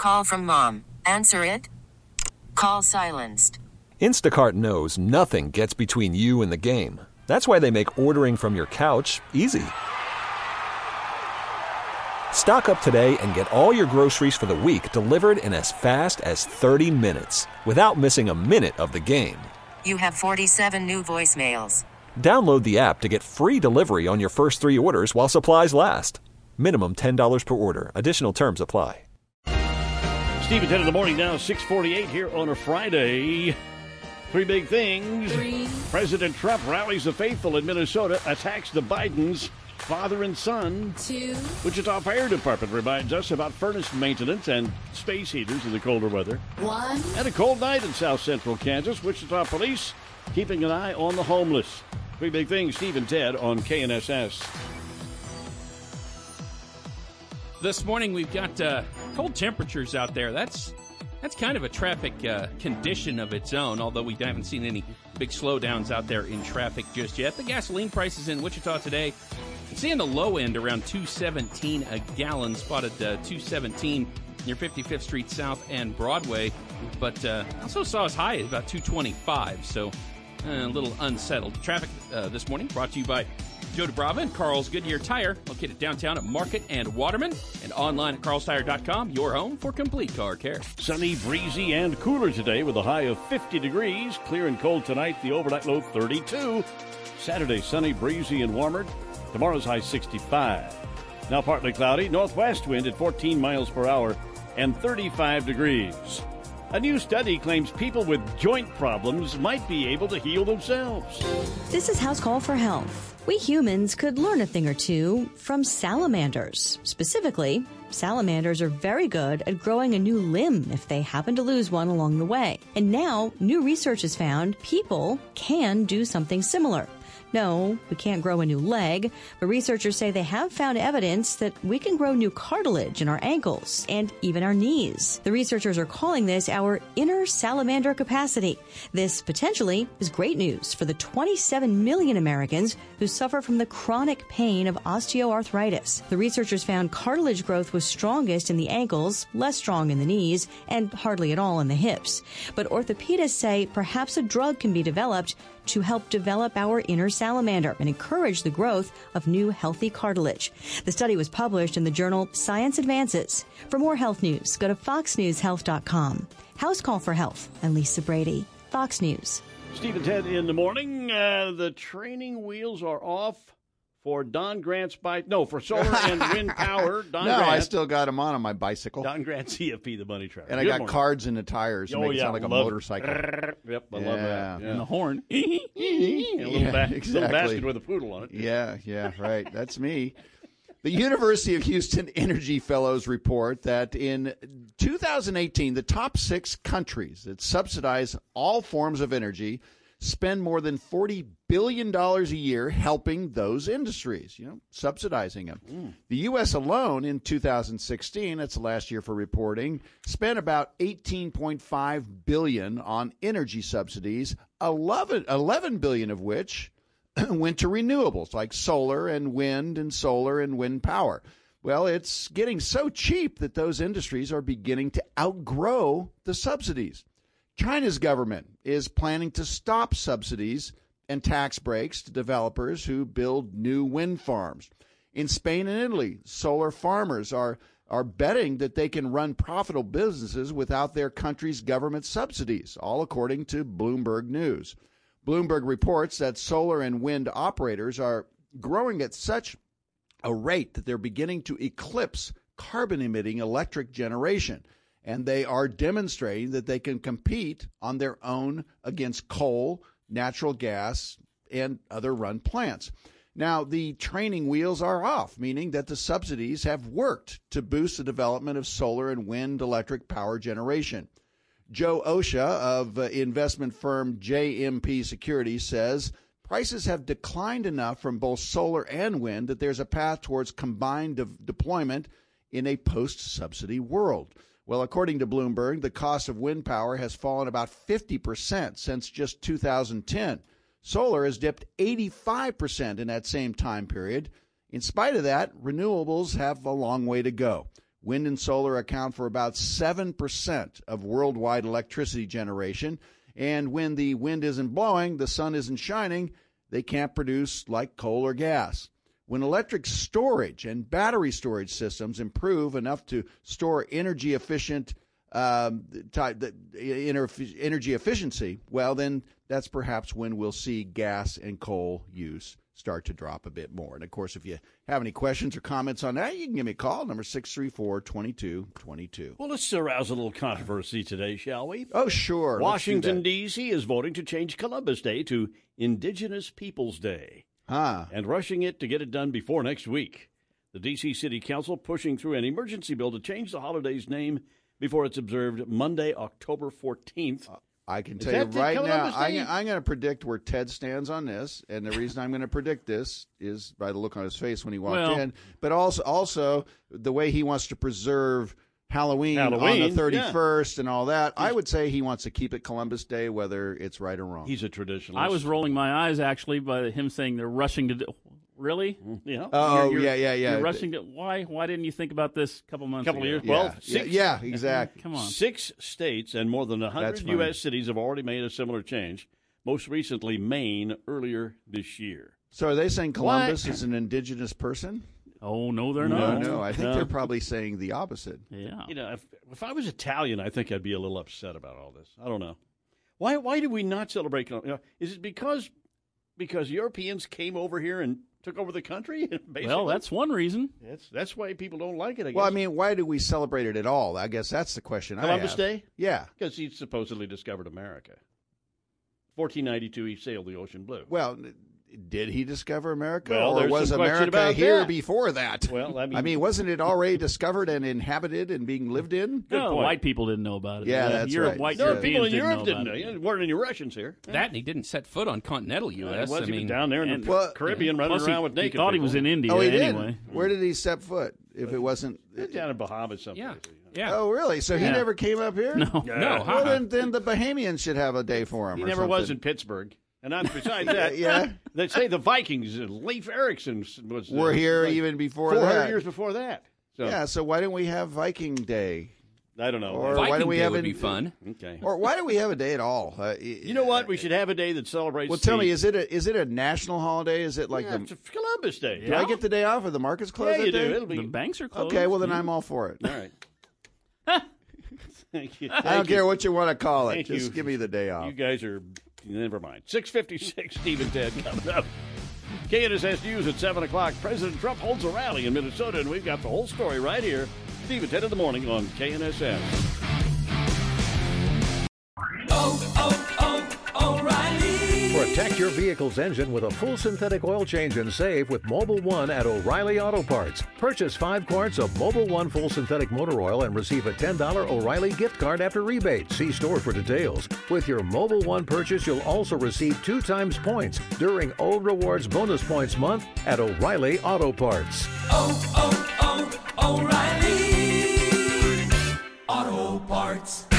Call from mom. Answer it. Call silenced. Instacart knows nothing gets between you and the game. That's why they make ordering from your couch easy. Stock up today and get all your groceries for the week delivered in as fast as 30 minutes without missing a minute of the game. You have 47 new voicemails. Download the app to get free delivery on your first 3 orders while supplies last. Minimum $10 per order. Additional terms apply. Steve at 10 in the morning now, 6:48 here on a Friday. 3 big things. 3. President Trump rallies the faithful in Minnesota, attacks the Bidens, father and son. 2. Wichita Fire Department reminds us about furnace maintenance and space heaters in the colder weather. 1. And a cold night in south central Kansas. Wichita police keeping an eye on the homeless. 3 big things, Steve and Ted on KNSS. This morning we've got cold temperatures out there. That's kind of a traffic condition of its own, although we haven't seen any big slowdowns out there in traffic just yet. The gasoline prices in Wichita today, seeing the low end around $2.17 a gallon, spotted $2.17 near 55th Street South and Broadway, but also saw as high as about $2.25, so a little unsettled. Traffic this morning brought to you by Joe DeBrava and Carl's Goodyear Tire, located downtown at Market and Waterman, and online at carlstire.com, your home for complete car care. Sunny, breezy, and cooler today with a high of 50 degrees. Clear and cold tonight, the overnight low 32. Saturday, sunny, breezy, and warmer. Tomorrow's high 65. Now partly cloudy, northwest wind at 14 miles per hour and 35 degrees. A new study claims people with joint problems might be able to heal themselves. This is House Call for Health. We humans could learn a thing or two from salamanders. Specifically, salamanders are very good at growing a new limb if they happen to lose one along the way. And now, new research has found people can do something similar. No, we can't grow a new leg, but researchers say they have found evidence that we can grow new cartilage in our ankles and even our knees. The researchers are calling this our inner salamander capacity. This potentially is great news for the 27 million Americans who suffer from the chronic pain of osteoarthritis. The researchers found cartilage growth was strongest in the ankles, less strong in the knees, and hardly at all in the hips. But orthopedists say perhaps a drug can be developed to help develop our inner salamander and encourage the growth of new healthy cartilage. The study was published in the journal Science Advances. For more health news, go to foxnewshealth.com. House Call for Health and Lisa Brady, Fox News. Steve and Ted in the morning. The training wheels are off for Don Grant's bike. No, for solar and wind power. Don Grant. I still got them on my bicycle. Don Grant, CFP, the money truck. And I got cards in the tires to make it sound like a motorcycle. Yep, I love that. Yeah. And the horn. A little basket with a poodle on it. Yeah, right. That's me. The University of Houston Energy Fellows report that in 2018, the top 6 countries that subsidize all forms of energy spend more than $40 billion a year helping those industries, subsidizing them. The U.S. alone in 2016, that's the last year for reporting, spent about $18.5 billion on energy subsidies, 11 billion of which went to renewables like solar and wind power. Well, it's getting so cheap that those industries are beginning to outgrow the subsidies. China's government is planning to stop subsidies and tax breaks to developers who build new wind farms. In Spain and Italy, solar farmers are betting that they can run profitable businesses without their country's government subsidies, all according to Bloomberg News. Bloomberg reports that solar and wind operators are growing at such a rate that they're beginning to eclipse carbon-emitting electric generation. And they are demonstrating that they can compete on their own against coal, natural gas, and other run plants. Now, the training wheels are off, meaning that the subsidies have worked to boost the development of solar and wind electric power generation. Joe Osha of investment firm JMP Securities says prices have declined enough from both solar and wind that there's a path towards combined deployment in a post-subsidy world. Well, according to Bloomberg, the cost of wind power has fallen about 50% since just 2010. Solar has dipped 85% in that same time period. In spite of that, renewables have a long way to go. Wind and solar account for about 7% of worldwide electricity generation. And when the wind isn't blowing, the sun isn't shining, they can't produce like coal or gas. When electric storage and battery storage systems improve enough to store energy efficiency, well, then that's perhaps when we'll see gas and coal use start to drop a bit more. And, of course, if you have any questions or comments on that, you can give me a call, number 634-2222. Well, let's arouse a little controversy today, shall we? Oh, sure. Washington, D.C. is voting to change Columbus Day to Indigenous Peoples Day. And rushing it to get it done before next week. The D.C. City Council pushing through an emergency bill to change the holiday's name before it's observed Monday, October 14th. I can tell you right now, I'm going to predict where Ted stands on this, and the reason I'm going to predict this is by the look on his face when he walked in, but also the way he wants to preserve Halloween on the 31st and all that. I would say he wants to keep it Columbus Day, whether it's right or wrong. He's a traditionalist. I was rolling my eyes, actually, by him saying they're rushing to do. Really? Yeah. Oh, yeah. You're rushing to. Why didn't you think about this a couple months ago? Years? Yeah. Well, exactly. Come on. 6 states and more than 100 U.S. cities have already made a similar change. Most recently, Maine earlier this year. So are they saying Columbus is an indigenous person? Oh, no, they're not. No, I think they're probably saying the opposite. Yeah. You know, if I was Italian, I think I'd be a little upset about all this. I don't know. Why do we not celebrate? Is it because Europeans came over here and took over the country? Basically? Well, that's one reason. That's why people don't like it, I guess. Well, I mean, why do we celebrate it at all? I guess that's the question Columbus Day? Yeah. Because he supposedly discovered America. 1492, he sailed the ocean blue. Well, did he discover America, Well, or was some question America about here that. before that? Well, I mean, wasn't it already discovered and inhabited and being lived in? No, point. white people didn't know about it. Yeah, that's right. White No, Europeans people in Europe know didn't about know. it. There weren't any Russians here. That and he didn't set foot on continental U.S. He was I mean, down there in the Caribbean running Plus, around with naked he thought he people. was in India Oh, he anyway. did. Where did he step foot? If it wasn't down in Bahamas someplace. yeah. Yeah. Oh, really? So he Yeah. never came up here? No. No, Well, then the Bahamians should have a day for him. He or never something. was in Pittsburgh. And besides that, Yeah. they say the Vikings, Leif Erikson was We're here like even before 400 that. years before that. So, Yeah. So why don't we have Viking Day? I don't know. Or Viking why do we Day have would an- be fun. Okay. Or why do we have a day at all? You know what? We should have a day that celebrates. Well, tell me, is it a national holiday? Is it like it's Columbus Day. Do I get the day off? Or the market's closed Yeah, that you day? do. It'll be The banks are closed. Okay, well then I'm all for it. all right. Thank you. I don't care what you want to call it. Thank Just you. give me the day off. You guys are never mind. 6:56. Steve and Ted coming up. KNSS News at 7 o'clock. President Trump holds a rally in Minnesota, and we've got the whole story right here. Steve and Ted in the morning on KNSS. Protect your vehicle's engine with a full synthetic oil change and save with Mobil 1 at O'Reilly Auto Parts. Purchase 5 quarts of Mobil 1 full synthetic motor oil and receive a $10 O'Reilly gift card after rebate. See store for details. With your Mobil 1 purchase, you'll also receive 2 times points during O Rewards Bonus Points Month at O'Reilly Auto Parts. O'Reilly Auto Parts.